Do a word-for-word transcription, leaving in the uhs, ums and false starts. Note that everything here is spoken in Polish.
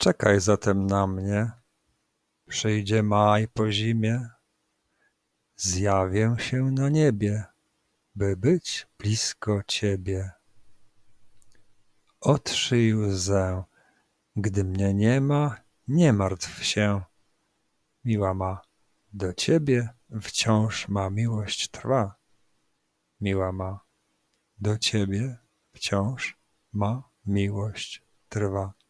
Czekaj zatem na mnie, przyjdzie maj po zimie, zjawię się na niebie, by być blisko ciebie. Otrzyj łzę, gdy mnie nie ma, nie martw się, miła ma, do ciebie wciąż ma miłość trwa. Miła ma, do ciebie wciąż ma miłość trwa.